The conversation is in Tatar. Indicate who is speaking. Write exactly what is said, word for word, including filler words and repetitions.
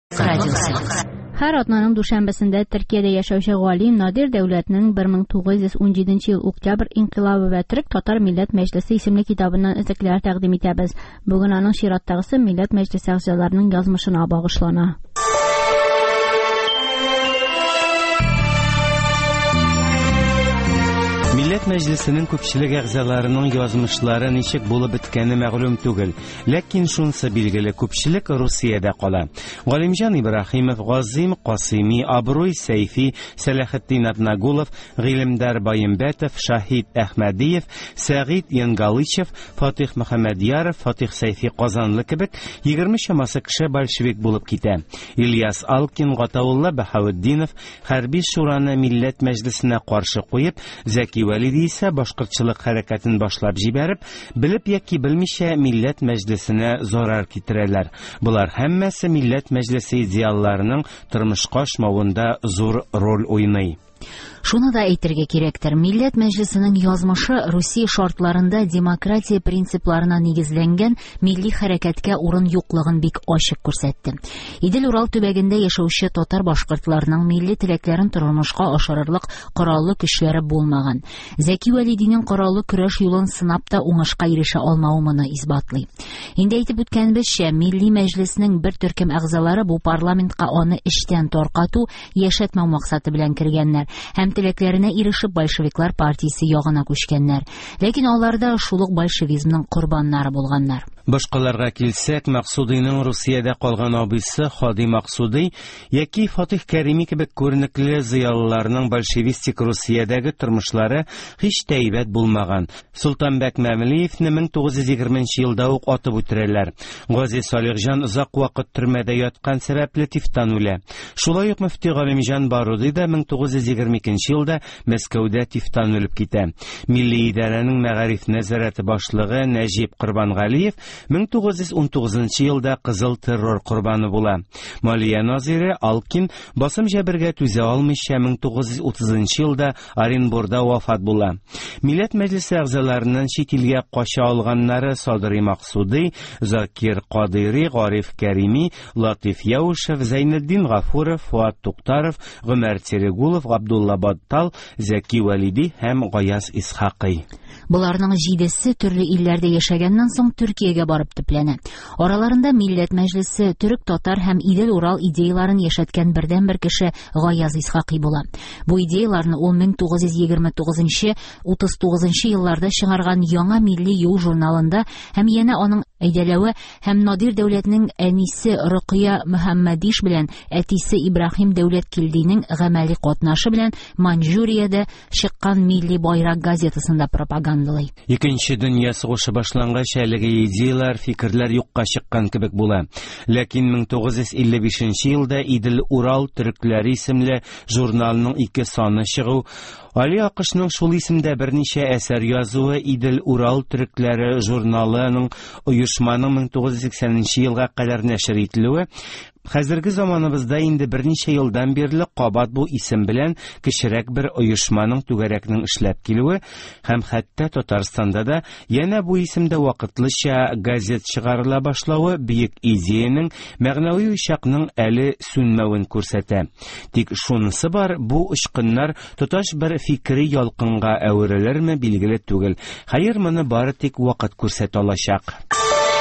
Speaker 1: Һәр атнаның дүшәмбесендә Төркиядә яшәүче галим Надир Дәүләтнең бер мең тугыз йөз ун җиденче ел Октябрь инкыйлабы ва Төрек татар милләт мәҗлесе исемле китабыннан өзекләр тәкъдим итәбез. Бүген аның чираттагысы милләт мәҗлесе әгъзаларының язмышына багышлана.
Speaker 2: Милләт мәҗлесенең күпчелек әгъзаларының язмышлары ничек булып беткәне мәгълүм түгел, ләкин шунысы билгеле, күпчелек Русиядә кала. Галимҗан Ибраһимов, Газим Касыйми, Абруй Сәйфи, Сәләхетдин Атнагулов, Гыйлемдар Байымбәтов, Шаһид Әхмәдиев, Сәгыйд Янгалычев, Фатих Мөхәммәдияров, Фатих Сәйфи Казанлы кебек егерме чамасы кеше большевик булып китә. Ильяс Алкин, Гатаулла Баһаветдинов хәрби шураны милләт мәҗлесенә каршы куеп, Зәки Вәлиди исә башкортчылык хәрәкәтен башлап җибәреп, белеп яки белмичә милләт мәҗлесенә зарар китерәләр. Булар һәммәсе милләт мәҗлесе идеалларының тормышка ашмавында зур роль уйный.
Speaker 3: Шуны да әйтергә кирәктер. Милләт мәҗлесенең язмышы Русия шартларында демократия принципларына нигезләнгән милли хәрәкәткә урын юклыгын бик ачык күрсәтте. Идел-Урал төбәгендә яшәүче татар башкортларының милли теләкләрен тормышка ашырырлык кораллы көчләре булмаган. Зәки Вәлидинең кораллы көрәш юлын сынап та уңышка ирешә алмавы моны исбатлый. Инде әйтеп үткәнебезчә, милли мәҗлеснең бер төркем әгъзалары бу парламентка аны эштән таркату, яшәтмәү максаты белән кергәннәр. Һәм теләкләренә ирешеп большевиклар партиясе ягына күчкәннәр. Ләкин аларда шулык большевизмның корбаннары булганнар.
Speaker 2: Башкаларга килсәк, Максудыйның Русиядә калган абыйсы Хади Максудый яки Фатих Кәрими кебек күренекле зыялыларның большевистик Русиядәге тормышлары һич тә әйбәт булмаган. Солтанбәк Мәмлиевне мең тугыз йөз егерменче елда ук атып үтерәләр. Гази Салихҗан озак вакыт төрмәдә яткан сәбәпле тифтан үлә. Шулай ук мөфти Галимҗан Баруди да мең тугыз йөз егерме икенче елда Мәскәүдә тифтан үлеп китә. Милли идарәнең мәгариф нәзарәте башлыгы Нәҗип Корбангалиев мең тугыз йөз ун тугызынчы елда кызыл террор корбаны була. Малия Назире Алкин басым җәбергә түзә алмыйча мең тугыз йөз утызынчы елда Оренбургда вафат була. Милләт мәҗлесе әгъзаларының чит илгә кача алганнары Садри Максудый, Закир Кадыйри, Гариф Кәрими, Латиф Яушев, Зәйнетдин Гафуров, Фуат Туктаров, Гомәр Терегулов, Габдулла Баттал, Зәки Вәлиди һәм Гаяз Исхакый.
Speaker 3: Буларның җидесе төрле илләрдә яшәгәннән соң Төркиягә барып төпләнә. Араларында милләт мәҗлесе, төрек татар һәм Идел-Урал идеяларын яшәткән бердән-бер кеше Гаяз Исхакый була. Бу идеяларны ул мең тугыз йөз егерме тугызынчы - утыз тугызынчы елларда чыгарган Яңа милли юл журналында һәм янә аның әйдәләве һәм Надир Дәүләтнең әнисе Рөкыя Мөхәммәдиш белән әтисе Ибраһим Дәүләткилдинең гамәли катнашы белән Маньчжуриядә чыккан Милли байрак газетасында пропагандалый.
Speaker 2: Икенче дөнья сугышы башлангач әлеге идеялар, фикерләр юкка чыккан кебек була. Ләкин мең тугыз йөз илле бишенче елда Идел-Урал төрекләре исемле журналының ике саны чыгу, Али Акышның шул исемдә берничә әсәр язуы, Идел-Урал төрекләре журналының оешманың мең тугыз йөз сиксәненче елга кадәр нәшер ителүе, хәзерге заманыбызда инде берничә елдан бирле кабат бу исем белән кечерәк бер оешманың түгәрәкнең эшләп килүе һәм хәтта Татарстанда да янә бу исемдә вакытлыча газет чыгарыла башлавы бөек идеяның, мәгънәви учакның әле сүнмәвен күрсәтә. Тик шунысы бар, бу очкыннар тоташ бер фикри ялкынга әверелерме билгеле түгел. Хәер, моны бары тик вакыт күрсәтә алачак.